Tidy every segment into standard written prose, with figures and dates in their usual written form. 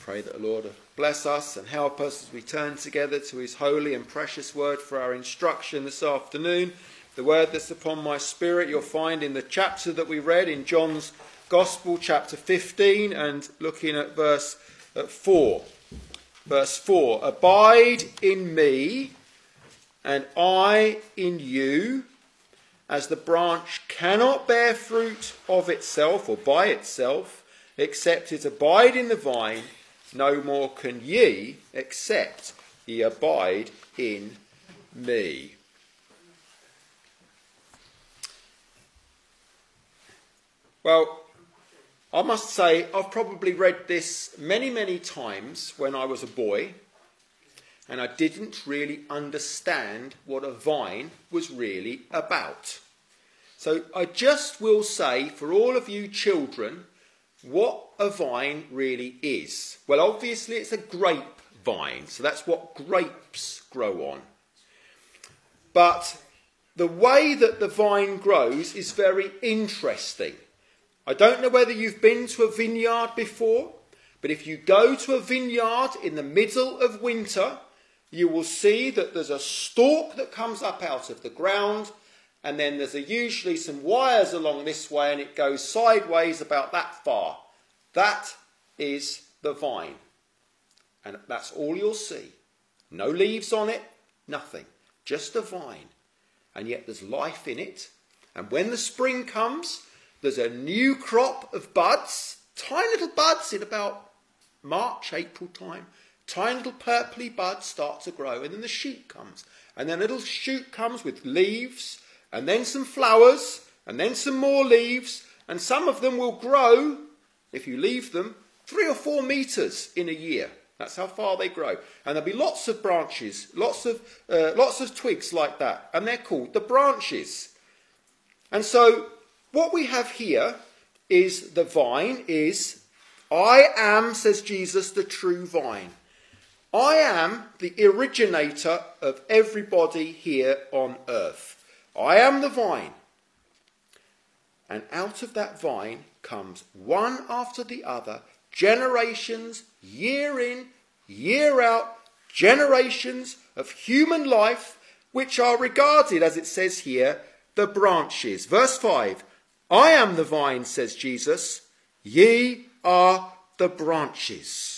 Pray that the Lord will bless us and help us as we turn together to his holy and precious word for our instruction this afternoon. The word that's upon my spirit you'll find in the chapter that we read in John's Gospel, chapter 15, and looking at verse 4. Verse 4, abide in me and I in you, as the branch cannot bear fruit of itself or by itself, except it abide in the vine, no more can ye, except ye abide in me. Well, I must say I've probably read this many, many times when I was a boy, and I didn't really understand what a vine was really about. So I just will say for all of you children what a vine really is. Well, obviously it's a grapevine, so that's what grapes grow on. But the way that the vine grows is very interesting. I don't know whether you've been to a vineyard before, but if you go to a vineyard in the middle of winter, you will see that there's a stalk that comes up out of the ground, and then there's usually some wires along this way, and it goes sideways about that far. That is the vine. And that's all you'll see. No leaves on it, nothing. Just a vine. And yet there's life in it. And when the spring comes, there's a new crop of buds, tiny little buds in about March, April time. Tiny little purpley buds start to grow, and then the shoot comes. And then a little shoot comes with leaves, and then some flowers, and then some more leaves, and some of them will grow, if you leave them, 3 or 4 metres in a year. That's how far they grow. And there'll be lots of branches, lots of twigs like that, and they're called the branches. And so what we have here is the vine is, I am, says Jesus, the true vine. I am the originator of everybody here on earth. I am the vine. And out of that vine comes one after the other, generations, year in, year out, generations of human life, which are regarded, as it says here, the branches. Verse 5, I am the vine, says Jesus, ye are the branches.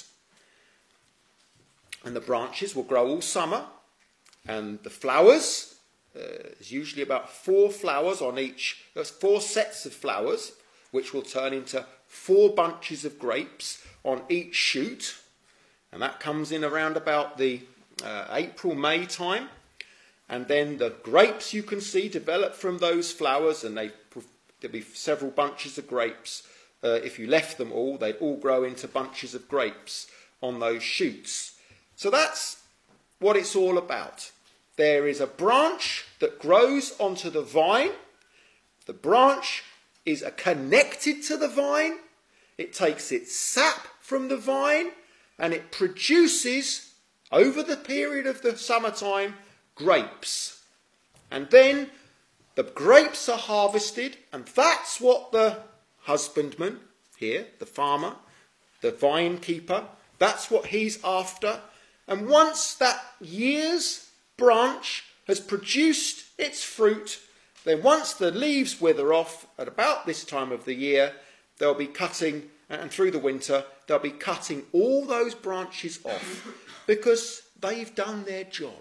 And the branches will grow all summer, and the flowers, there's usually about 4 flowers on each, there's 4 sets of flowers, which will turn into 4 bunches of grapes on each shoot, and that comes in around about the April, May time, and then the grapes you can see develop from those flowers, and there'll be several bunches of grapes. If you left them all, they'd all grow into bunches of grapes on those shoots. So that's what it's all about. There is a branch that grows onto the vine. The branch is connected to the vine. It takes its sap from the vine and it produces, over the period of the summertime, grapes. And then the grapes are harvested, and that's what the husbandman here, the farmer, the vine keeper, that's what he's after. And once that year's branch has produced its fruit, then once the leaves wither off at about this time of the year, they'll be cutting, and through the winter, they'll be cutting all those branches off because they've done their job.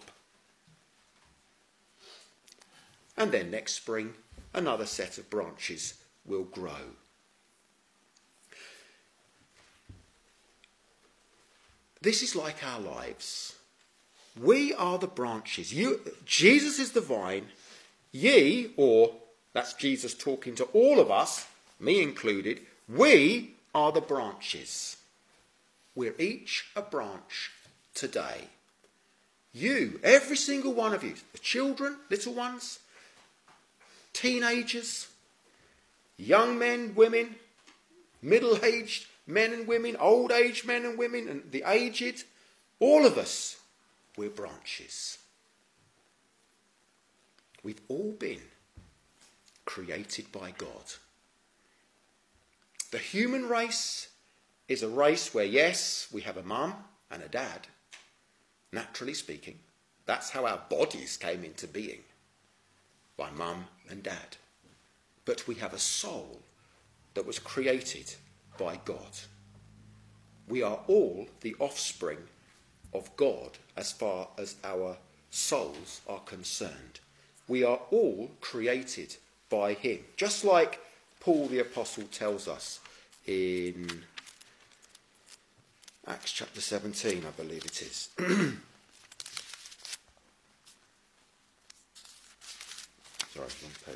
And then next spring, another set of branches will grow. This is like our lives. We are the branches. Jesus is the vine. Ye, or that's Jesus talking to all of us, me included, we are the branches. We're each a branch today. You, every single one of you, the children, little ones, teenagers, young men, women, middle-aged men and women, old-aged men and women, and the aged, all of us, we're branches. We've all been created by God. The human race is a race where, yes, we have a mum and a dad, naturally speaking. That's how our bodies came into being, by mum and dad. But we have a soul that was created by God. We are all the offspring of God as far as our souls are concerned. We are all created by him. Just like Paul the Apostle tells us in Acts chapter 17, I believe it is. Sorry, wrong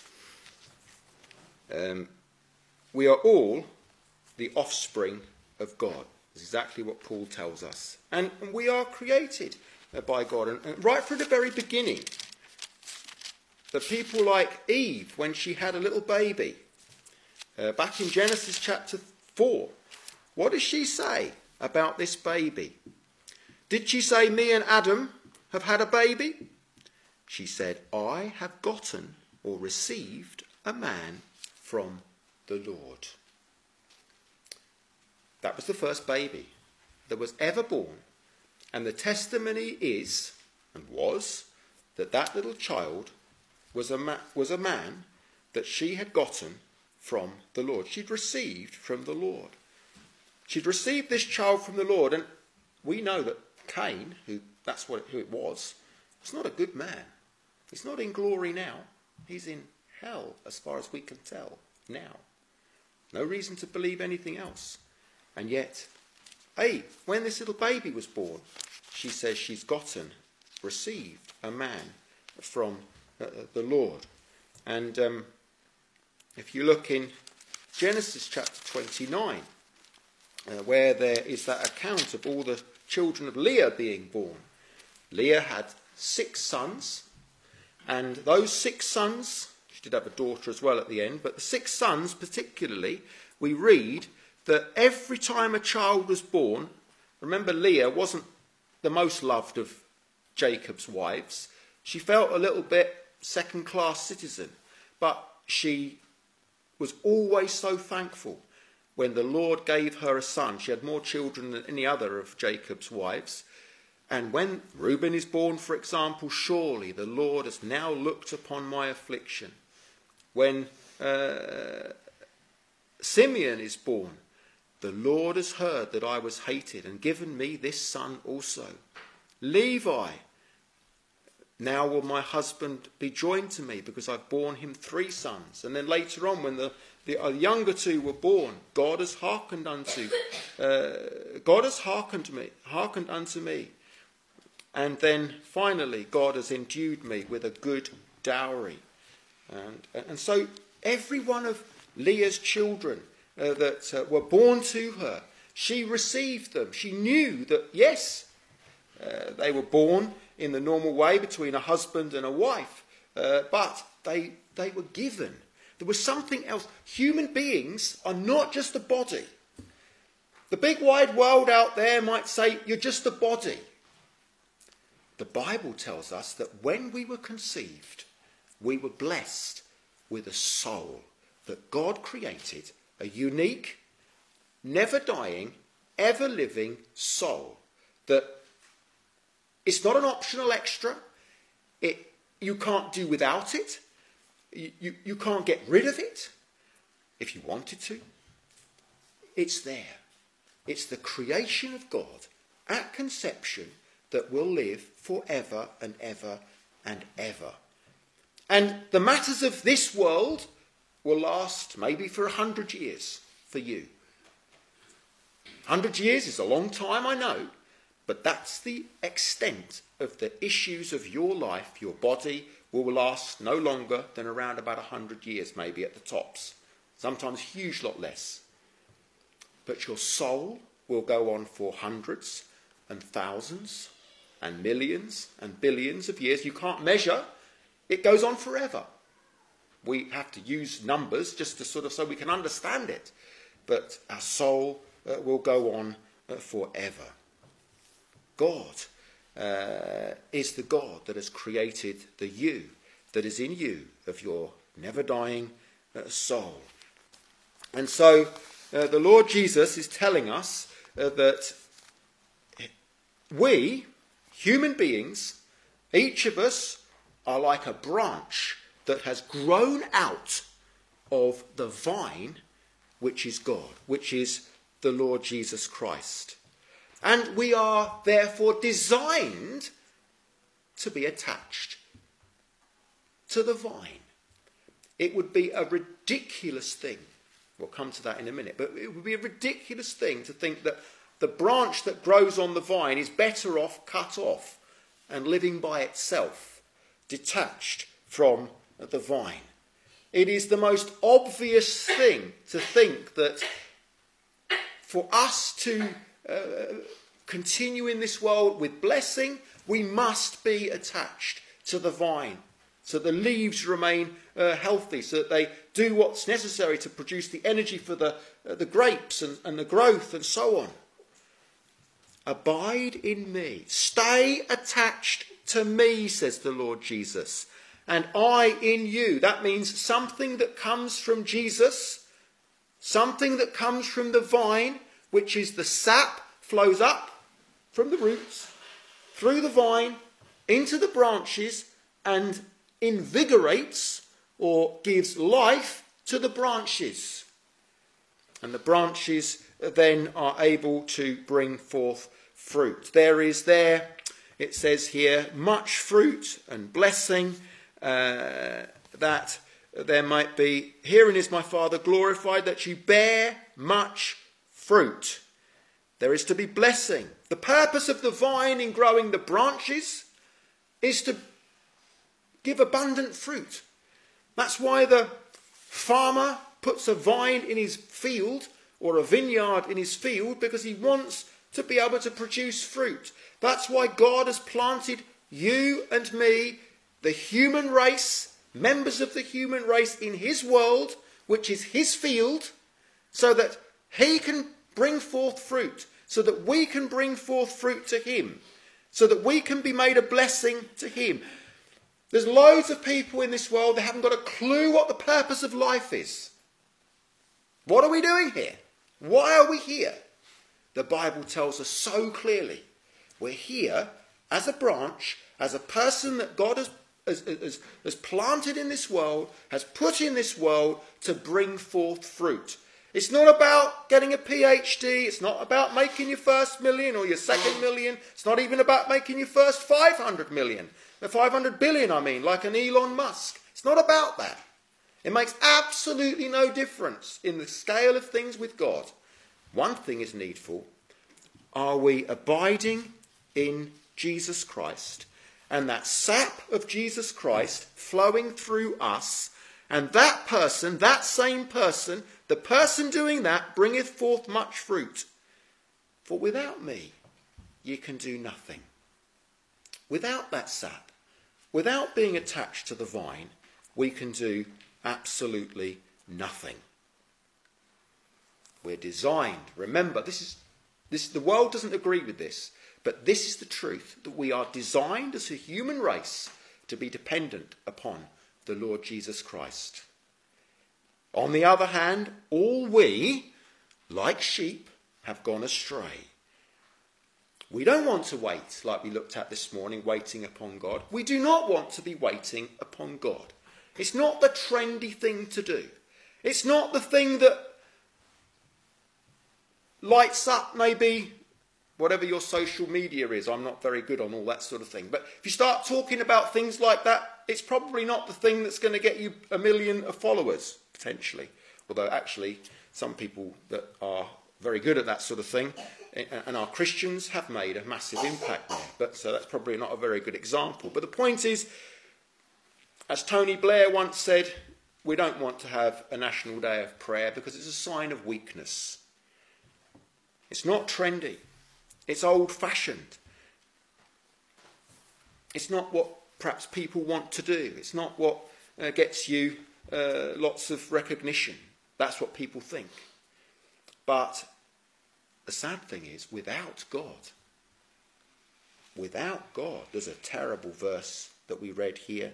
page. We are all the offspring of God. That's exactly what Paul tells us. And we are created by God. And right from the very beginning, the people like Eve, when she had a little baby, back in Genesis chapter 4, what does she say about this baby? Did she say, me and Adam have had a baby? She said, I have gotten or received a man from the Lord. That was the first baby that was ever born. And the testimony is, and was, that little child was a man that she had gotten from the Lord. She'd received from the Lord. She'd received this child from the Lord. And we know that Cain, who it was not a good man. He's not in glory now. He's in hell, as far as we can tell now. No reason to believe anything else. And yet, when this little baby was born, she says she's received a man from the Lord. And if you look in Genesis chapter 29, where there is that account of all the children of Leah being born. Leah had 6 sons, and those 6 sons, she did have a daughter as well at the end, but the 6 sons particularly, we read that every time a child was born, remember Leah wasn't the most loved of Jacob's wives. She felt a little bit second-class citizen, but she was always so thankful when the Lord gave her a son. She had more children than any other of Jacob's wives. And when Reuben is born, for example, surely the Lord has now looked upon my affliction. When Simeon is born, the Lord has heard that I was hated and given me this son also. Levi, now will my husband be joined to me because I've borne him 3 sons. And then later on, when the younger 2 were born, God has hearkened unto me. And then finally, God has endued me with a good dowry. And so every one of Leah's children that were born to her, she received them. She knew that, yes, they were born in the normal way between a husband and a wife, but they were given. There was something else. Human beings are not just a body. The big wide world out there might say, you're just a body. The Bible tells us that when we were conceived, we were blessed with a soul that God created, a unique, never dying, ever living soul. That it's not an optional extra. You can't do without it. You can't get rid of it if you wanted to. It's there. It's the creation of God at conception that will live forever and ever and ever. And the matters of this world will last maybe for 100 years for you. 100 years is a long time, I know, but that's the extent of the issues of your life. Your body will last no longer than around about 100 years, maybe at the tops. Sometimes a huge lot less. But your soul will go on for hundreds and thousands and millions and billions of years. You can't measure. It goes on forever. We have to use numbers just to so we can understand it. But our soul will go on forever. God is the God that has created the you that is in you of your never-dying soul. And so the Lord Jesus is telling us that we, human beings, each of us are like a branch that has grown out of the vine, which is God, which is the Lord Jesus Christ. And we are therefore designed to be attached to the vine. It would be a ridiculous thing. We'll come to that in a minute. But it would be a ridiculous thing to think that the branch that grows on the vine is better off cut off and living by itself, detached from the vine. It is the most obvious thing to think that for us to continue in this world with blessing, we must be attached to the vine, so the leaves remain healthy, so that they do what's necessary to produce the energy for the grapes and the growth and so on. Abide in me. Stay attached to me, says the Lord Jesus, and I in you. That means something that comes from Jesus, something that comes from the vine, which is the sap flows up from the roots, through the vine, into the branches, and invigorates or gives life to the branches. And the branches then are able to bring forth fruit. It says here, much fruit and blessing, that there might be, herein is my Father glorified, that you bear much fruit. There is to be blessing. The purpose of the vine in growing the branches is to give abundant fruit. That's why the farmer puts a vine in his field or a vineyard in his field, because he wants to be able to produce fruit. That's why God has planted you and me, the human race, members of the human race, in his world, which is his field, so that he can bring forth fruit, so that we can bring forth fruit to him, so that we can be made a blessing to him. There's loads of people in this world that haven't got a clue what the purpose of life is. What are we doing here? Why are we here? The Bible tells us so clearly. We're here as a branch, as a person that God has planted in this world, has put in this world to bring forth fruit. It's not about getting a PhD. It's not about making your first million or your second million. It's not even about making your first 500 million. 500 billion, like an Elon Musk. It's not about that. It makes absolutely no difference in the scale of things with God. One thing is needful. Are we abiding in Jesus Christ? And that sap of Jesus Christ flowing through us, and that person, that same person, the person doing that, bringeth forth much fruit. For without me, ye can do nothing. Without that sap, without being attached to the vine, we can do absolutely nothing. We're designed. Remember, the world doesn't agree with this, but this is the truth, that we are designed as a human race to be dependent upon the Lord Jesus Christ. On the other hand, all we, like sheep, have gone astray. We don't want to wait, like we looked at this morning, waiting upon God. We do not want to be waiting upon God. It's not the trendy thing to do. It's not the thing that lights up maybe whatever your social media is. I'm not very good on all that sort of thing. But if you start talking about things like that, it's probably not the thing that's going to get you 1 million of followers, potentially. Although actually some people that are very good at that sort of thing and are Christians have made a massive impact there. But so that's probably not a very good example. But the point is, as Tony Blair once said, we don't want to have a national day of prayer because it's a sign of weakness. It's not trendy. It's old-fashioned. It's not what perhaps people want to do. It's not what gets you lots of recognition. That's what people think. But the sad thing is, without God, there's a terrible verse that we read here.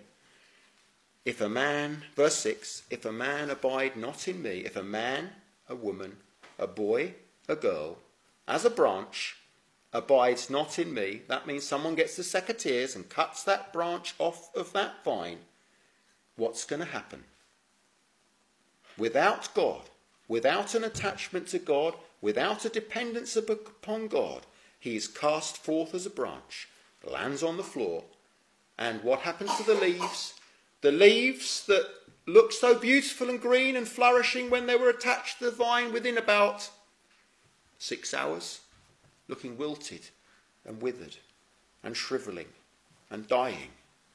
Verse 6, if a man abide not in me, if a man, a woman, a boy, a girl, as a branch, abides not in me, that means someone gets the secateurs and cuts that branch off of that vine, what's going to happen? Without God, without an attachment to God, without a dependence upon God, he is cast forth as a branch, lands on the floor, and what happens to the leaves? The leaves that looked so beautiful and green and flourishing when they were attached to the vine, within about 6 hours, looking wilted and withered and shrivelling and dying.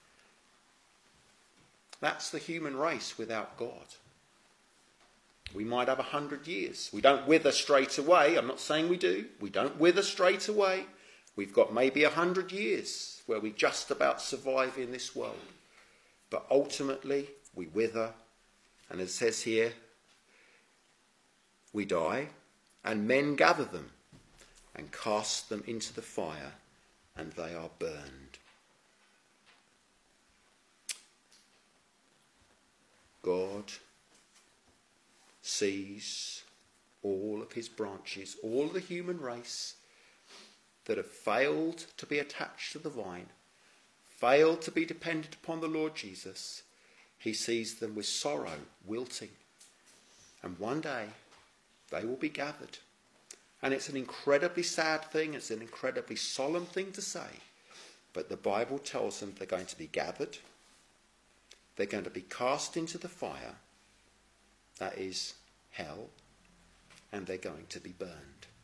That's the human race without God. We might have 100 years. We don't wither straight away. I'm not saying we do. We don't wither straight away. We've got maybe 100 years where we just about survive in this world. But ultimately, we wither. And as it says here, we die, and men gather them and cast them into the fire, and they are burned. God sees all of his branches, all the human race that have failed to be attached to the vine, failed to be dependent upon the Lord Jesus. He sees them with sorrow, wilting. And one day they will be gathered. And it's an incredibly sad thing, it's an incredibly solemn thing to say, but the Bible tells them they're going to be gathered, they're going to be cast into the fire, that is hell, and they're going to be burned.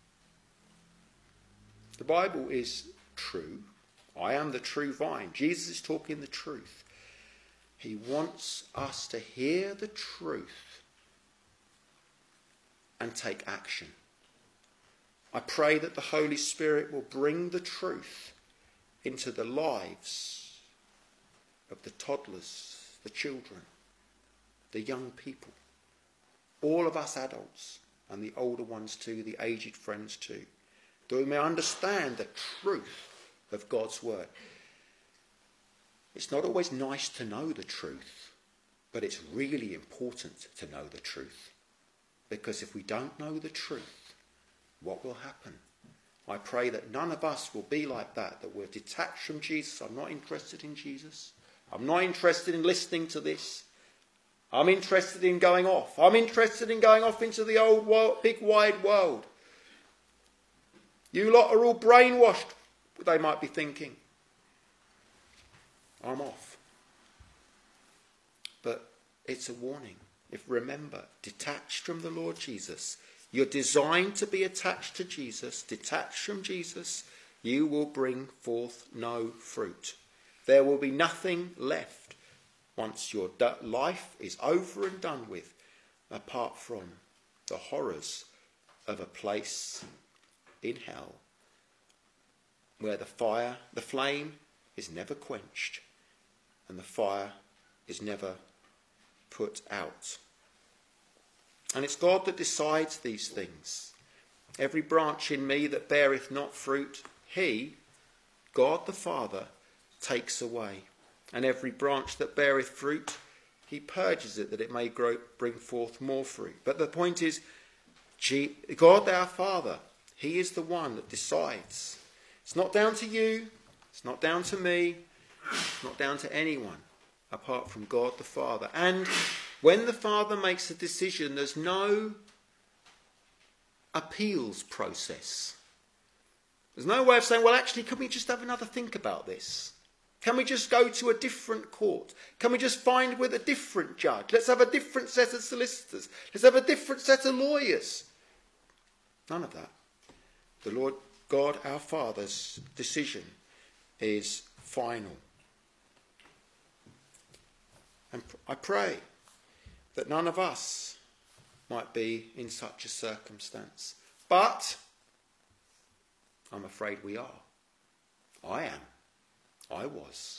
The Bible is true. I am the true vine. Jesus is talking the truth. He wants us to hear the truth and take action. I pray that the Holy Spirit will bring the truth into the lives of the toddlers, the children, the young people, all of us adults, and the older ones too, the aged friends too, that we may understand the truth of God's word. It's not always nice to know the truth, but it's really important to know the truth. Because if we don't know the truth, what will happen? I pray that none of us will be like that we're detached from Jesus. I'm not interested in Jesus. I'm not interested in listening to this. I'm interested in going off. I'm interested in going off into the old world, big wide world. You lot are all brainwashed, they might be thinking. I'm off. But it's a warning. If remember, detached from the Lord Jesus, you're designed to be attached to Jesus. Detached from Jesus, you will bring forth no fruit. There will be nothing left once your life is over and done with, apart from the horrors of a place in hell where the flame is never quenched and the fire is never put out. And it's God that decides these things. Every branch in me that beareth not fruit, he, God the Father, takes away. And every branch that beareth fruit, he purges it, that it may bring forth more fruit. But the point is, God our Father, he is the one that decides. It's not down to you, it's not down to me, it's not down to anyone apart from God the Father. And when the Father makes a decision, there's no appeals process. There's no way of saying, well, actually, can we just have another think about this? Can we just go to a different court? Can we just find with a different judge? Let's have a different set of solicitors. Let's have a different set of lawyers. None of that. The Lord God, our Father's decision is final. And I pray that none of us might be in such a circumstance. But I'm afraid we are. I am. I was.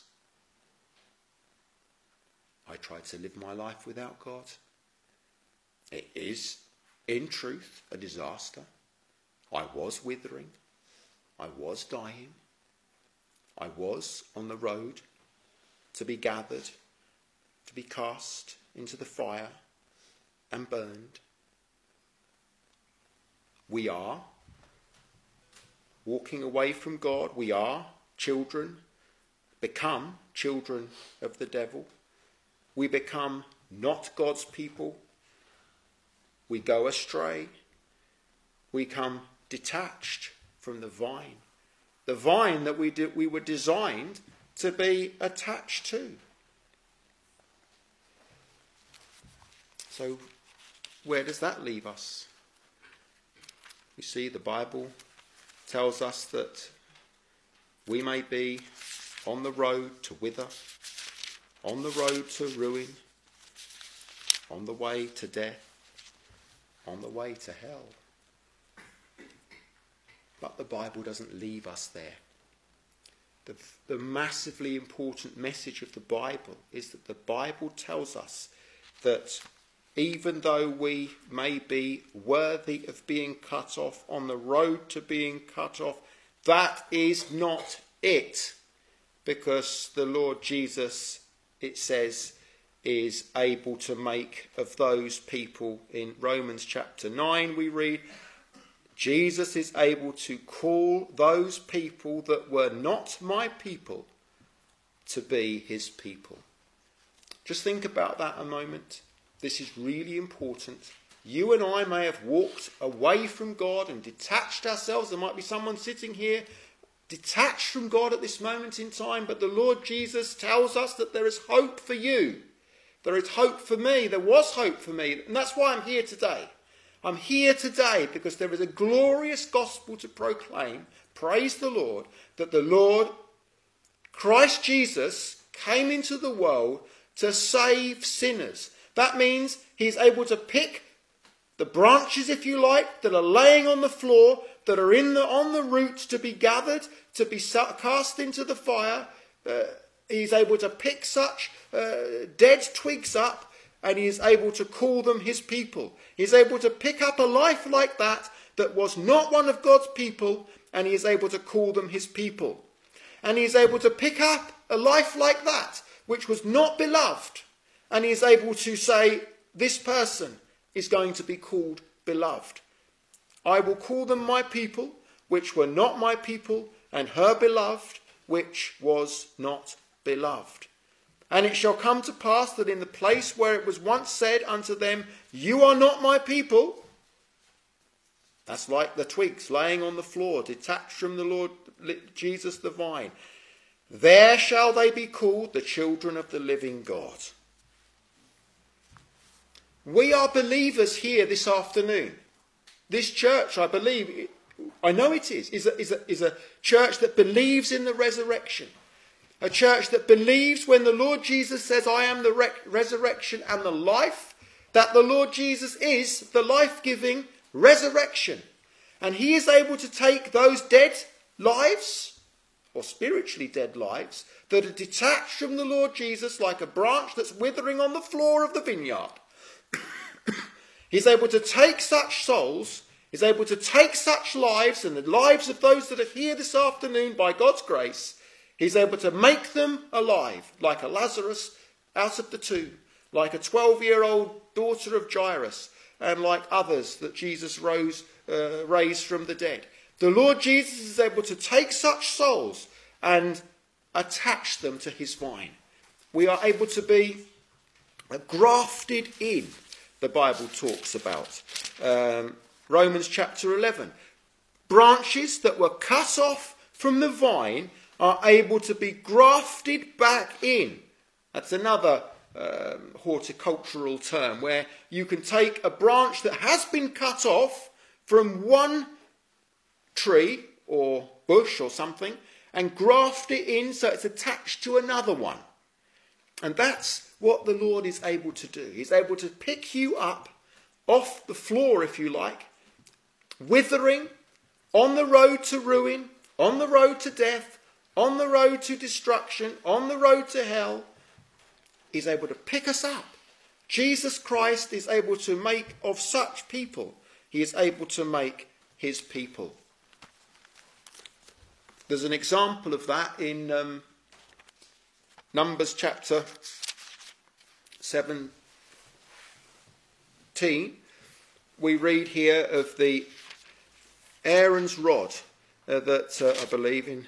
I tried to live my life without God. It is, in truth, a disaster. I was withering. I was dying. I was on the road to be gathered, to be cast into the fire and burned. we are walking away from God. We are children, become children of the devil. We become not God's people. We go astray. We come detached from the vine that we were designed to be attached to. So where does that leave us? You see, the Bible tells us that we may be on the road to wither, on the road to ruin, on the way to death, on the way to hell. But the Bible doesn't leave us there. The massively important message of the Bible is that the Bible tells us that even though we may be worthy of being cut off, on the road to being cut off, that is not it. Because the Lord Jesus, it says, is able to make of those people, in Romans chapter 9 we read, Jesus is able to call those people that were not my people to be his people. Just think about that a moment. This is really important. You and I may have walked away from God and detached ourselves. There might be someone sitting here detached from God at this moment in time, but the Lord Jesus tells us that there is hope for you. There is hope for me. There was hope for me. And that's why I'm here today. I'm here today because there is a glorious gospel to proclaim. Praise the Lord, that the Lord, Christ Jesus, came into the world to save sinners. That means he's able to pick the branches, if you like, that are laying on the floor, that are on the roots to be gathered, to be cast into the fire. He's able to pick such dead twigs up, and he is able to call them his people. He's able to pick up a life like that was not one of God's people, and he is able to call them his people. And he is able to pick up a life like that, which was not beloved, and he is able to say, this person is going to be called beloved. I will call them my people, which were not my people, and her beloved, which was not beloved. And it shall come to pass that in the place where it was once said unto them, you are not my people, that's like the twigs laying on the floor, detached from the Lord Jesus the vine, there shall they be called the children of the living God. We are believers here this afternoon. This church, I believe, I know it is a church that believes in the resurrection. A church that believes when the Lord Jesus says, I am the resurrection and the life, that the Lord Jesus is the life-giving resurrection. And he is able to take those dead lives, or spiritually dead lives, that are detached from the Lord Jesus like a branch that's withering on the floor of the vineyard. He's able to take such souls, he's able to take such lives and the lives of those that are here this afternoon by God's grace. He's able to make them alive, like a Lazarus out of the tomb, like a 12-year-old daughter of Jairus, and like others that Jesus raised from the dead. The Lord Jesus is able to take such souls and attach them to his vine. We are able to be grafted in, the Bible talks about. Romans chapter 11. Branches that were cut off from the vine are able to be grafted back in. That's another horticultural term where you can take a branch that has been cut off from one tree or bush or something and graft it in so it's attached to another one. And that's what the Lord is able to do. He's able to pick you up off the floor, if you like, withering, on the road to ruin, on the road to death, on the road to destruction, on the road to hell. He's able to pick us up. Jesus Christ is able to make of such people, he is able to make his people. There's an example of that in Numbers chapter 17. We read here of the Aaron's rod that I believe in.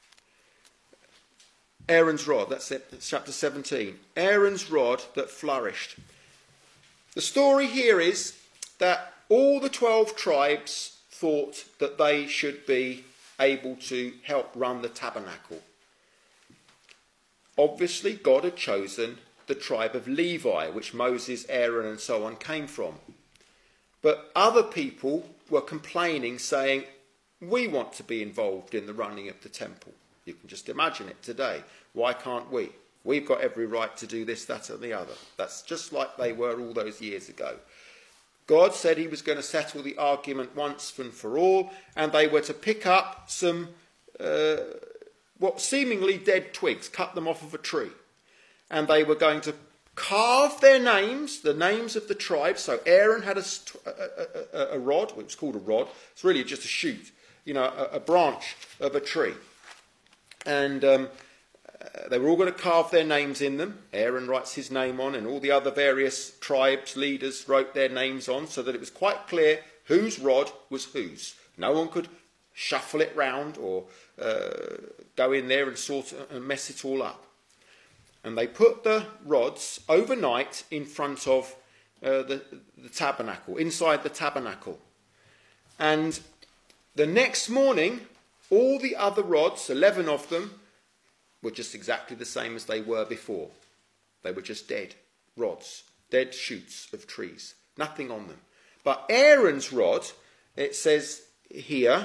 Aaron's rod, that's it, that's chapter 17. Aaron's rod that flourished. The story here is that all the 12 tribes thought that they should be able to help run the tabernacle. Obviously, God had chosen the tribe of Levi, which Moses, Aaron and so on came from. But other people were complaining, saying, we want to be involved in the running of the temple. You can just imagine it today. Why can't we? We've got every right to do this, that and the other. That's just like they were all those years ago. God said he was going to settle the argument once and for all, and they were to pick up some what seemingly dead twigs, cut them off of a tree. And they were going to carve their names, the names of the tribes. So Aaron had a rod, it was called a rod. It's really just a shoot, a branch of a tree. And they were all going to carve their names in them. Aaron writes his name on, and all the other various tribes, leaders wrote their names on, so that it was quite clear whose rod was whose. No one could shuffle it round or go in there and sort and mess it all up. And they put the rods overnight in front of the tabernacle, inside the tabernacle. And the next morning, all the other rods, 11 of them, were just exactly the same as they were before. They were just dead rods, dead shoots of trees, nothing on them. But Aaron's rod, it says here,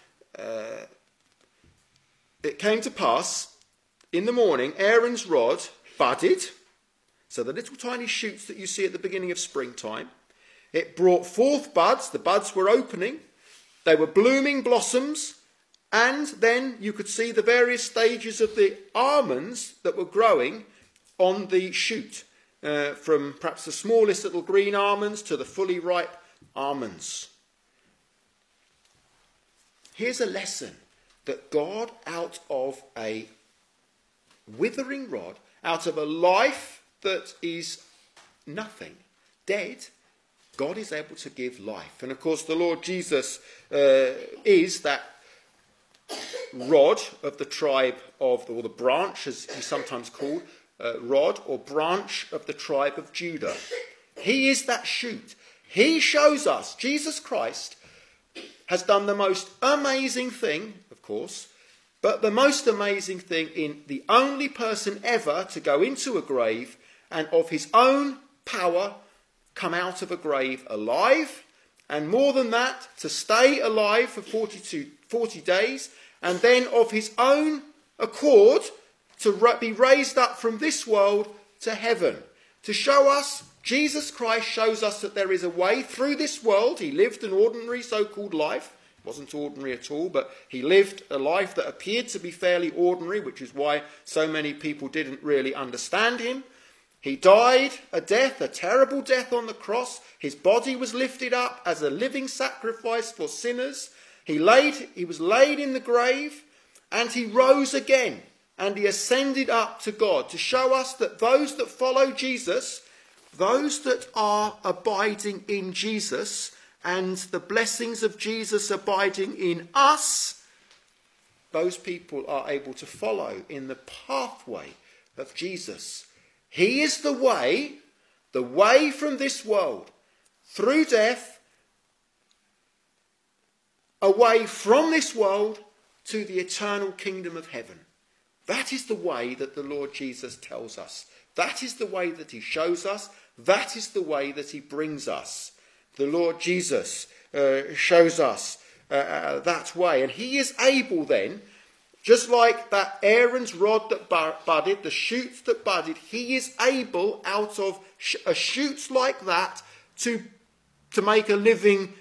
it came to pass in the morning, Aaron's rod budded, so the little tiny shoots that you see at the beginning of springtime. It brought forth buds, the buds were opening, they were blooming blossoms, and then you could see the various stages of the almonds that were growing on the shoot, from perhaps the smallest little green almonds to the fully ripe almonds. Here's a lesson that God, out of a withering rod, out of a life that is nothing, dead, God is able to give life. And of course the Lord Jesus is that rod of the tribe of, or the branch as he's sometimes called, rod or branch of the tribe of Judah. He is that shoot. He shows us, Jesus Christ has done the most amazing thing, of course, but the most amazing thing in the only person ever to go into a grave and of his own power come out of a grave alive, and more than that, to stay alive for 40 days, and then of his own accord to be raised up from this world to heaven. To show us, Jesus Christ shows us that there is a way through this world. He lived an ordinary so-called life. It wasn't ordinary at all, but he lived a life that appeared to be fairly ordinary, which is why so many people didn't really understand him. He died a death, a terrible death on the cross. His body was lifted up as a living sacrifice for sinners. He was laid in the grave, and he rose again, and he ascended up to God to show us that those that follow Jesus, those that are abiding in Jesus, and the blessings of Jesus abiding in us, those people are able to follow in the pathway of Jesus. He is the way from this world, through death, away from this world to the eternal kingdom of heaven. That is the way that the Lord Jesus tells us. That is the way that he shows us. That is the way that he brings us. The Lord Jesus shows us that way. And he is able then, just like that Aaron's rod that budded, the shoots that budded, he is able out of shoots like that to make a living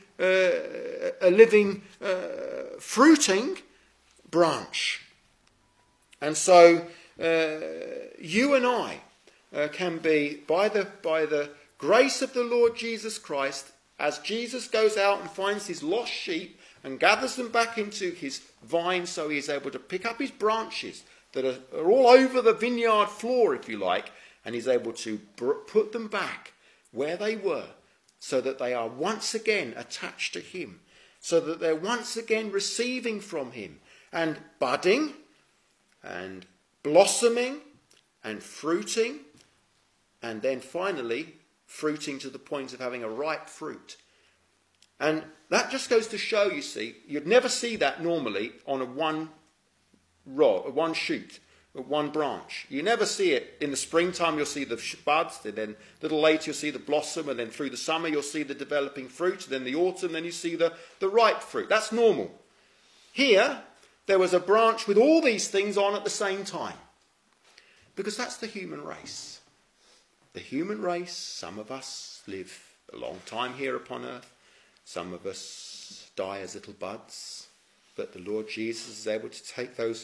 fruiting branch. And so you and I can be, by the grace of the Lord Jesus Christ, as Jesus goes out and finds his lost sheep and gathers them back into his vine, so he is able to pick up his branches that are all over the vineyard floor, if you like, and he's able to put them back where they were, so that they are once again attached to him. so that they're once again receiving from him and budding and blossoming and fruiting, and then finally fruiting to the point of having a ripe fruit. And that just goes to show, you see, you'd never see that normally on a one shoot, one branch. You never see it. In the springtime you'll see the buds, and then a little later you'll see the blossom, and then through the summer you'll see the developing fruit, then the autumn, then you see the ripe fruit. That's normal. Here, there was a branch with all these things on at the same time. Because that's the human race. The human race, some of us live a long time here upon earth. Some of us die as little buds. But the Lord Jesus is able to take those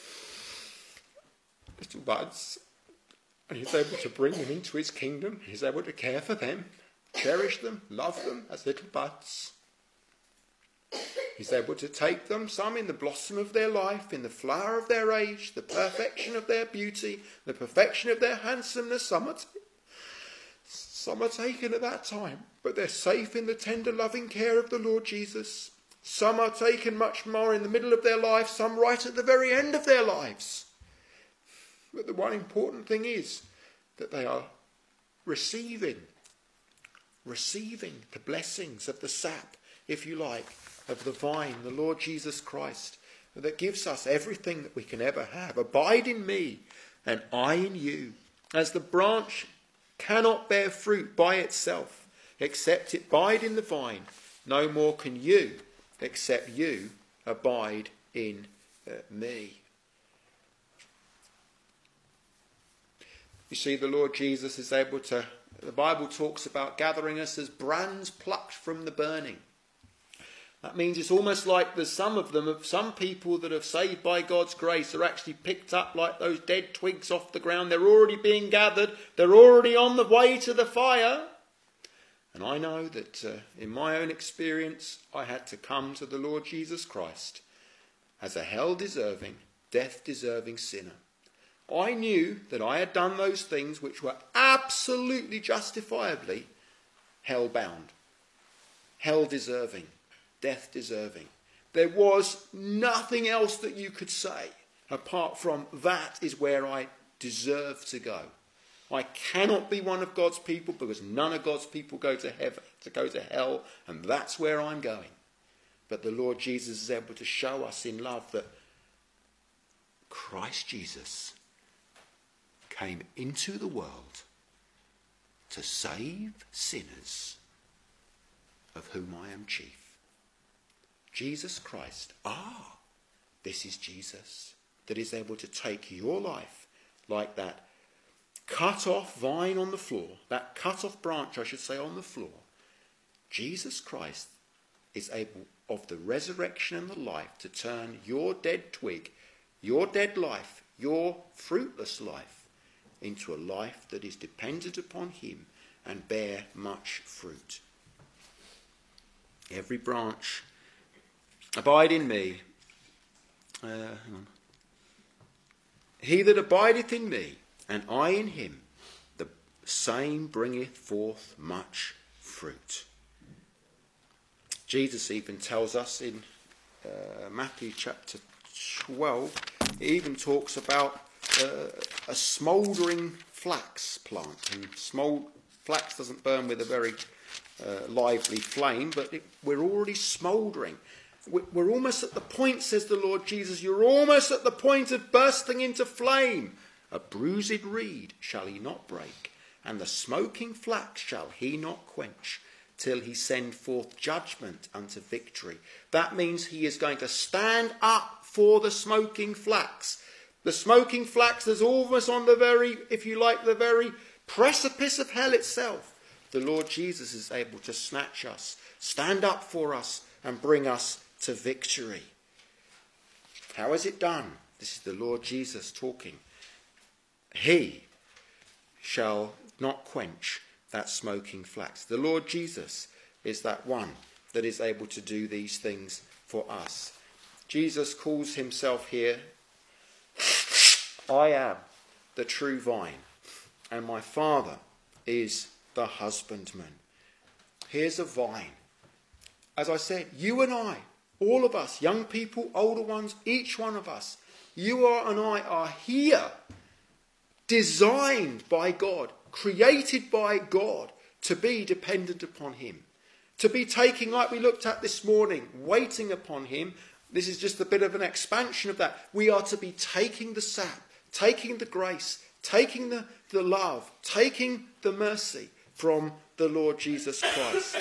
little buds and he's able to bring them into his kingdom. He's able to care for them, cherish them, love them as little buds. He's able to take them, some in the blossom of their life, in the flower of their age, the perfection of their beauty, the perfection of their handsomeness. Some are taken at that time, but they're safe in the tender loving care of the Lord Jesus. Some are taken much more in the middle of their life, some right at the very end of their lives. But the one important thing is that they are receiving the blessings of the sap, if you like, of the vine, the Lord Jesus Christ, that gives us everything that we can ever have. Abide in me and I in you. As the branch cannot bear fruit by itself, except it abide in the vine, no more can you, except you abide in me. You see, the Lord Jesus is able to, the Bible talks about gathering us as brands plucked from the burning. That means it's almost like there's some people that are saved by God's grace are actually picked up like those dead twigs off the ground. They're already being gathered. They're already on the way to the fire. And I know that in my own experience, I had to come to the Lord Jesus Christ as a hell-deserving, death-deserving sinner. I knew that I had done those things which were absolutely justifiably hell-bound, hell-deserving, death-deserving. There was nothing else that you could say apart from that is where I deserve to go. I cannot be one of God's people because none of God's people go to heaven, to go to hell, and that's where I'm going. But the Lord Jesus is able to show us in love that Christ Jesus came into the world to save sinners, of whom I am chief. Jesus Christ, this is Jesus, that is able to take your life like that cut off vine on the floor, that cut off branch, I should say, on the floor. Jesus Christ is able, of the resurrection and the life, to turn your dead twig, your dead life, your fruitless life, into a life that is dependent upon him and bear much fruit. Every branch, abide in me. He that abideth in me, and I in him, the same bringeth forth much fruit. Jesus even tells us in Matthew chapter 12, he even talks about a smouldering flax plant. And flax doesn't burn with a very lively flame, but we're already smouldering. We're almost at the point, says the Lord Jesus, you're almost at the point of bursting into flame. A bruised reed shall he not break, and the smoking flax shall he not quench, till he send forth judgment unto victory. That means he is going to stand up for the smoking flax. The smoking flax is almost on the very, if you like, the very precipice of hell itself. The Lord Jesus is able to snatch us, stand up for us, and bring us to victory. How is it done? This is the Lord Jesus talking. He shall not quench that smoking flax. The Lord Jesus is that one that is able to do these things for us. Jesus calls himself here, I am the true vine, and my Father is the husbandman. Here's a vine. as I said, you and I, all of us, young people, older ones, each one of us, you and I are here, designed by God, created by God to be dependent upon him. To be taking, like we looked at this morning, waiting upon him. This is just a bit of an expansion of that. We are to be taking the sap, taking the grace, taking the love, taking the mercy from the Lord Jesus Christ.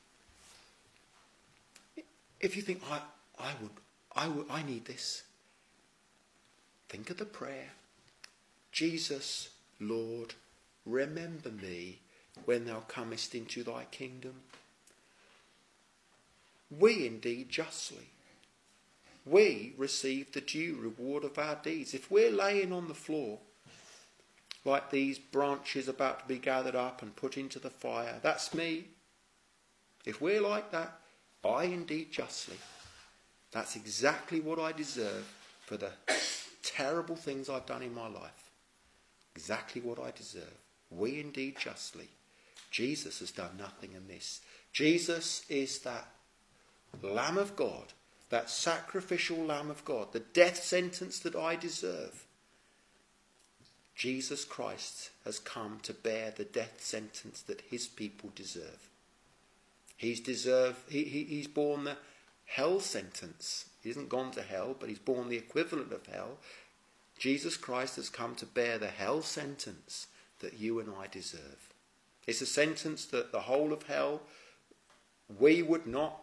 If you think, I need this, think of the prayer. Jesus, Lord, remember me when thou comest into thy kingdom. We indeed justly. We receive the due reward of our deeds. If we're laying on the floor like these branches about to be gathered up and put into the fire, that's me. If we're like that, I indeed justly. That's exactly what I deserve for the terrible things I've done in my life. Exactly what I deserve. We indeed justly. Jesus has done nothing amiss. Jesus is that Lamb of God, that sacrificial Lamb of God, the death sentence that I deserve. Jesus Christ has come to bear the death sentence that his people deserve. He's borne the hell sentence. He hasn't gone to hell, but he's borne the equivalent of hell. Jesus Christ has come to bear the hell sentence that you and I deserve. It's a sentence that the whole of hell, we would not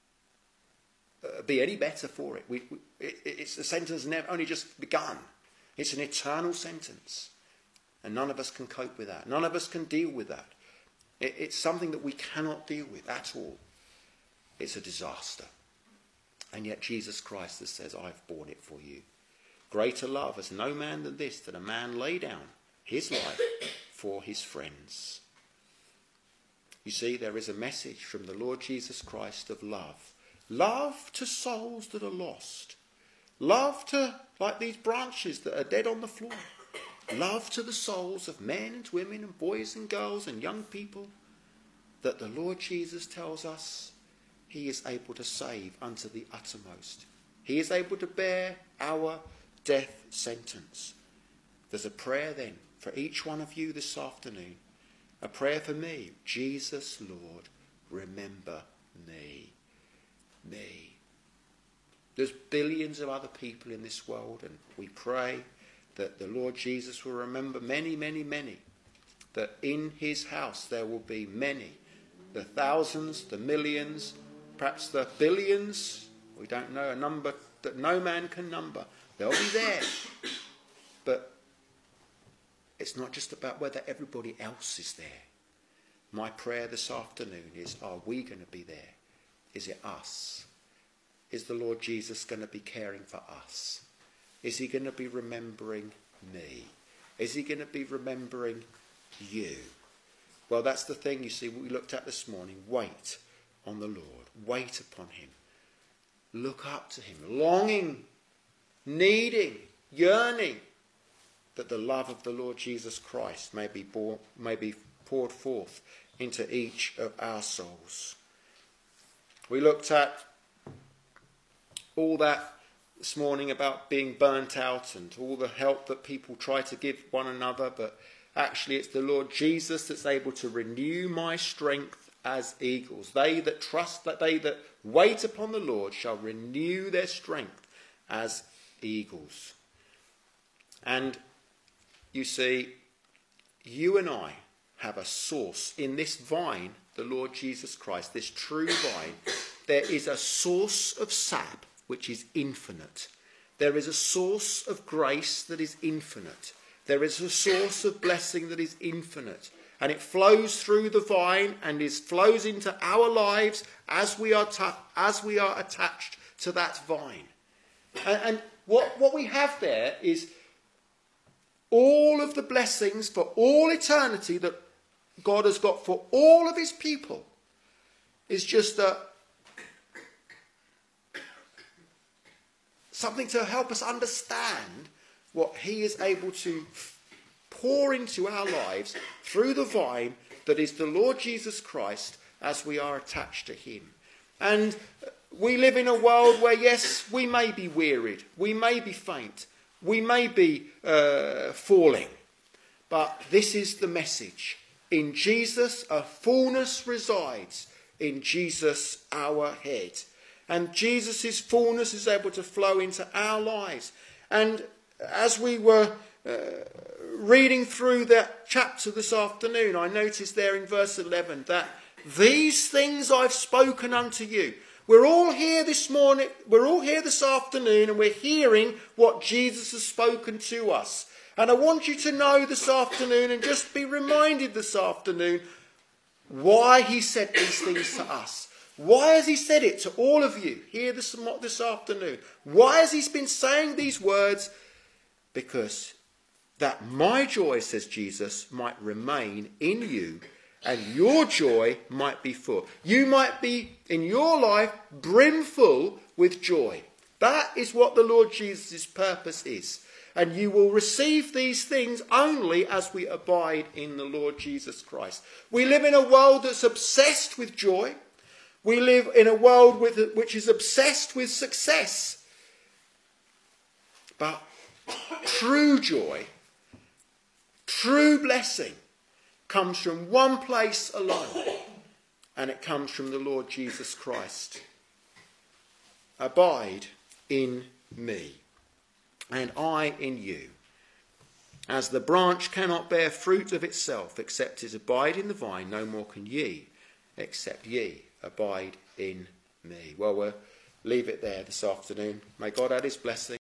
be any better for it. It's a sentence never only just begun. It's an eternal sentence. And none of us can cope with that. None of us can deal with that. It's something that we cannot deal with at all. It's a disaster. And yet Jesus Christ has says, I've borne it for you. Greater love has no man than this, that a man lay down his life for his friends. You see, there is a message from the Lord Jesus Christ of love. Love to souls that are lost. Love to, like these branches that are dead on the floor. Love to the souls of men and women and boys and girls and young people that the Lord Jesus tells us he is able to save unto the uttermost. He is able to bear our death sentence. There's a prayer then for each one of you this afternoon. A prayer for me. Jesus, Lord, remember me. Me. There's billions of other people in this world, and we pray that the Lord Jesus will remember many, many, many. That in his house there will be many. The thousands, the millions, perhaps the billions. We don't know, a number that no man can number. They'll be there. But it's not just about whether everybody else is there. My prayer this afternoon is, are we going to be there? Is it us? Is the Lord Jesus going to be caring for us? Is he going to be remembering me? Is he going to be remembering you? Well, that's the thing, you see, we looked at this morning. Wait on the Lord. Wait upon him. Look up to him. Longing, needing, yearning that the love of the Lord Jesus Christ may be poured forth into each of our souls. We looked at all that this morning about being burnt out and all the help that people try to give one another, but actually it's the Lord Jesus that's able to renew my strength as eagles. They that trust, that they that wait upon the Lord shall renew their strength as eagles. And you see, you and I have a source in this vine, the Lord Jesus Christ, this true vine. There is a source of sap which is infinite. There is a source of grace that is infinite. There is a source of blessing that is infinite. And it flows through the vine and flows into our lives as we are attached to that vine. And what we have there is all of the blessings for all eternity that God has got for all of his people is just something to help us understand what he is able to pour into our lives through the vine that is the Lord Jesus Christ as we are attached to him. And we live in a world where, yes, we may be wearied, we may be faint, we may be falling. But this is the message. In Jesus, a fullness resides. In Jesus, our head. And Jesus' fullness is able to flow into our lives. And as we were reading through that chapter this afternoon, I noticed there in verse 11 that these things I've spoken unto you. We're all here this morning, we're all here this afternoon, and we're hearing what Jesus has spoken to us. And I want you to know this afternoon, and just be reminded this afternoon, why he said these things to us. Why has he said it to all of you here this afternoon? Why has he been saying these words? Because that my joy, says Jesus, might remain in you, and your joy might be full. You might be, in your life, brimful with joy. That is what the Lord Jesus' purpose is. And you will receive these things only as we abide in the Lord Jesus Christ. We live in a world that's obsessed with joy. We live in a world which is obsessed with success. But true joy, true blessing, comes from one place alone, and it comes from the Lord Jesus Christ. Abide in me, and I in you. As the branch cannot bear fruit of itself except it abide in the vine, no more can ye, except ye abide in me. Well, we'll leave it there this afternoon. May God add his blessing.